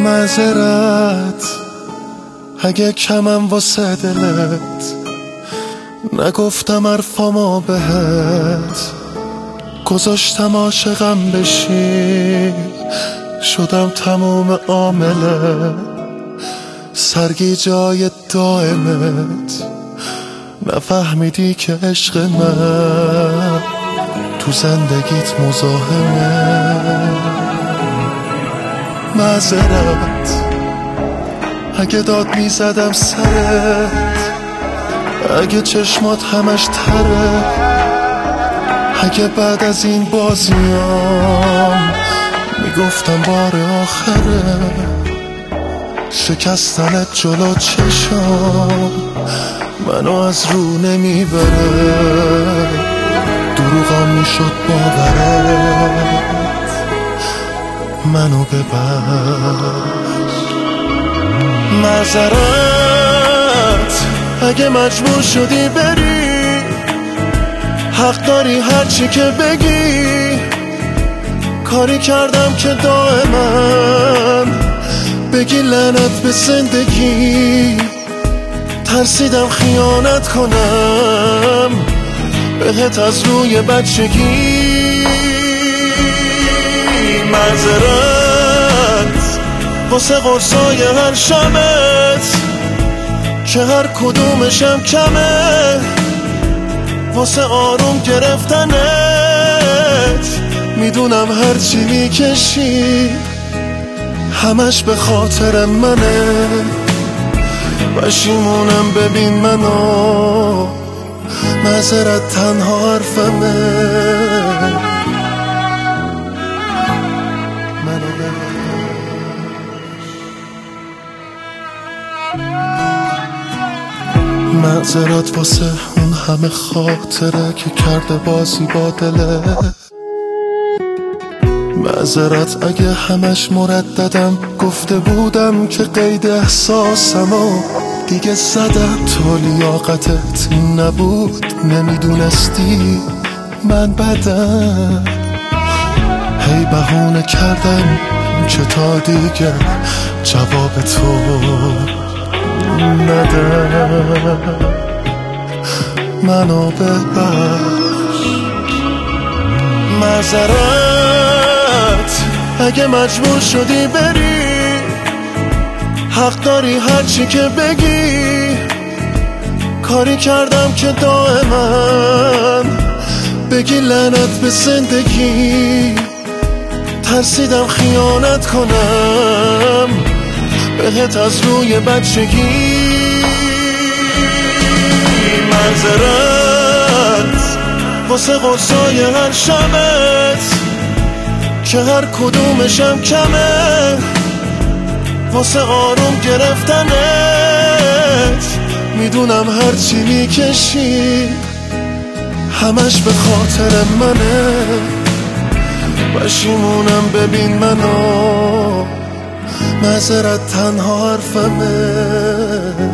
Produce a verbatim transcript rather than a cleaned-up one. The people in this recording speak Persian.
معذرت اگه کمم واسه دلت، نگفتم حرفامو بهت، گذاشتم عاشقم بشی، شدم تموم عامله، سرگی جای دائمت، نفهمیدی که عشق من تو زندگیت مزاحمه. معذرت اگه داد میزدم سرت، اگه چشمات همش تره، اگه بعد از این بازیام میگفتم بار آخره، شکستنت جلو چشام منو از رو نمیبره، دروغام میشد باورت، منو ببخش. معذرت اگه مجبور شدی بری، حق داری هرچی که بگی، کاری کردم که دائما بگی لعنت به زندگی، ترسیدم خیانت کنم بهت از روی بچگی. معذرت واسه قرصای هر شبت که هر کدومشم کمه، واسه آروم گرفتنت میدونم هرچی میکشی همش به خاطر منه، پشیمونم ببین منو، معذرت تنها حرفمه، منو ببخش. معذرت واسه اون همه خاطره که کرده بازی با دلت، معذرت اگه همش مرددم گفته بودم که قید احساسمو دیگه زدم، تو لیاقتت نبود نمیدونستی من بدم، هی بهونه کردم که تا دیگه جواب تو ندم، منو ببخش. معذرت اگه مجبور شدی بری، حق داری هرچی که بگی، کاری کردم که دائما بگی لعنت به زندگی، ترسیدم خیانت کنم بهت از روی بچگی. معذرت واسه قرصای هر شبت که هر کدومشم کمه، واسه آروم گرفتنت میدونم هرچی میکشی همش به خاطر منه، پشیمونم ببین منو، معذرت تنها حرفمه.